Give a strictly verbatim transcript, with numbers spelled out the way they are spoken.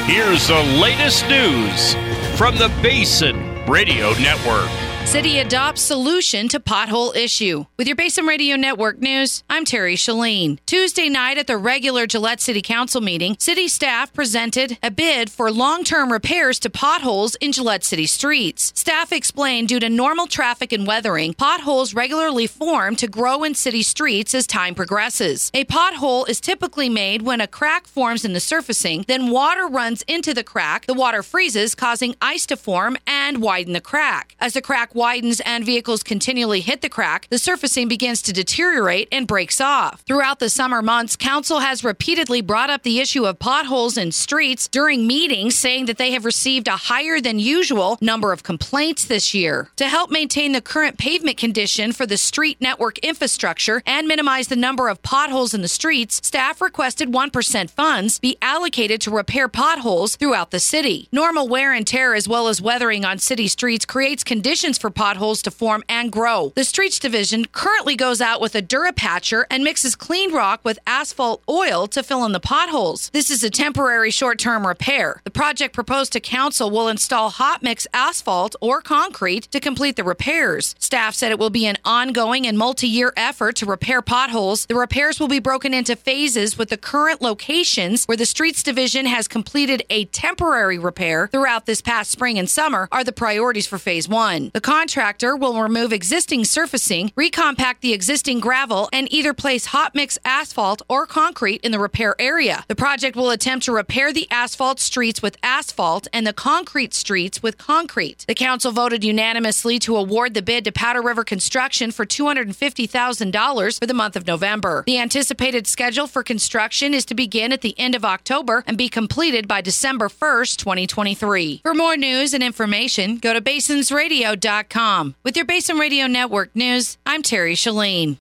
Here's the latest news from the Basin Radio Network. City adopts solution to pothole issue. With your Basin Radio Network news, I'm Terry Shalene. Tuesday night at the regular Gillette City Council meeting, city staff presented a bid for long-term repairs to potholes in Gillette City streets. Staff explained due to normal traffic and weathering, potholes regularly form to grow in city streets as time progresses. A pothole is typically made when a crack forms in the surfacing, then water runs into the crack, the water freezes, causing ice to form and widen the crack. As the crack widens and vehicles continually hit the crack, the surfacing begins to deteriorate and breaks off. Throughout the summer months, council has repeatedly brought up the issue of potholes in streets during meetings, saying that they have received a higher than usual number of complaints this year. To help maintain the current pavement condition for the street network infrastructure and minimize the number of potholes in the streets, staff requested one percent funds be allocated to repair potholes throughout the city. Normal wear and tear as well as weathering on city streets creates conditions for potholes to form and grow. The Streets Division currently goes out with a Durapatcher and mixes clean rock with asphalt oil to fill in the potholes. This is a temporary short-term repair. The project proposed to council will install hot mix asphalt or concrete to complete the repairs. Staff said it will be an ongoing and multi-year effort to repair potholes. The repairs will be broken into phases with the current locations where the Streets Division has completed a temporary repair throughout this past spring and summer are the priorities for phase one. The contractor will remove existing surfacing, recompact the existing gravel, and either place hot mix asphalt or concrete in the repair area. The project will attempt to repair the asphalt streets with asphalt and the concrete streets with concrete. The council voted unanimously to award the bid to Powder River Construction for two hundred fifty thousand dollars for the month of November. The anticipated schedule for construction is to begin at the end of October and be completed by December first, twenty twenty-three. For more news and information, go to basins radio dot com. With your Basin Radio Network news, I'm Terry Shalene.